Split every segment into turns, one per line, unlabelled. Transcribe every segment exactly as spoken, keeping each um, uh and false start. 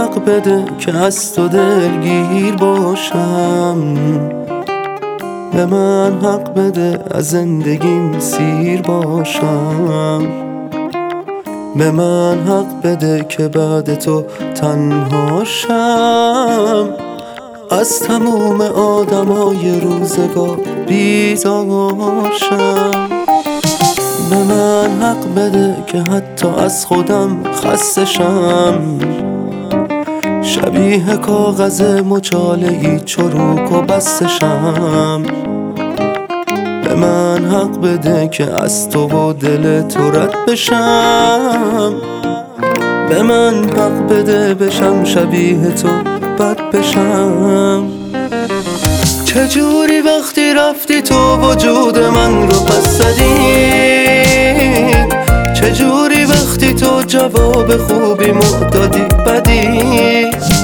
حق بده که از تو دلگیر باشم، به من حق بده از زندگیم سیر باشم، به من حق بده که بعد تو تنهاشم، از تموم آدمای روزگار بیزارشم. به من حق بده که حتی از خودم خسته شم، شبیه کاغذ مچاله‌ای چروک و بسته شم. به من حق بده که از تو و دل تو رد بشم، به من حق بده بشم شبیه تو بد بشم. چجوری وقتی رفتی تو وجود من رو پس زدی، چجوری وقتی تو جواب خوبی مدادی بدی،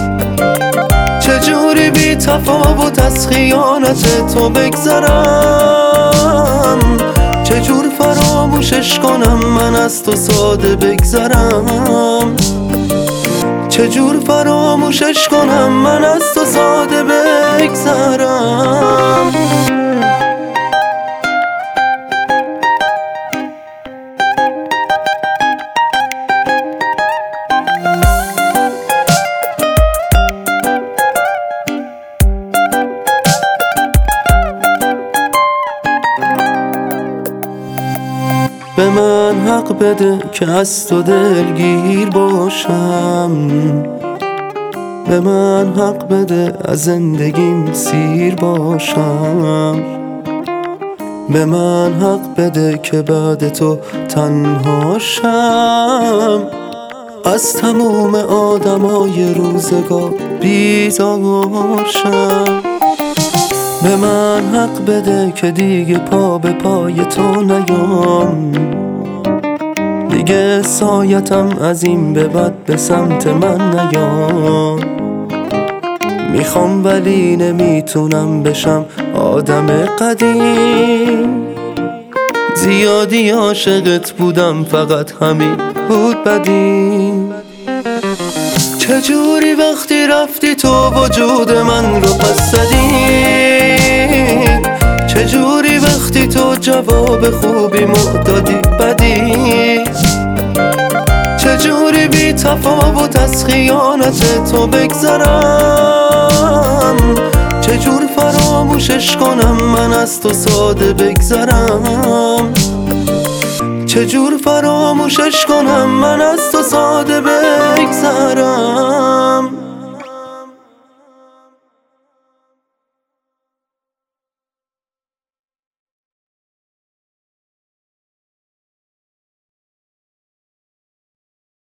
چجوری بی تفاوت از خیانت تو بگذرم، چجور فراموشش کنم من از تو ساده بگذرم، چجور فراموشش کنم من از تو ساده بگذرم. به من حق بده که از تو دلگیر باشم، به من حق بده از زندگیم سیر باشم، به من حق بده که بعد تو تنهاشم، از تموم آدمای روزگار بیزارشم. به من حق بده که دیگه پا به پای تو نیام، دیگه سایتم از این به بعد به سمت من نیام. میخوام ولی نمیتونم بشم آدم قدیم، زیادی عاشقت بودم فقط همین بود بدیم. چجوری وقتی رفتی تو وجود من رو پس زدی، چجوری وقتی تو جواب خوبی مدادی بدی، چجوری بی تفاوت از خیانت تو بگذرم، چجور فراموشش کنم من از تو ساده بگذرم، چجور فراموشش کنم من از تو ساده بگذرم.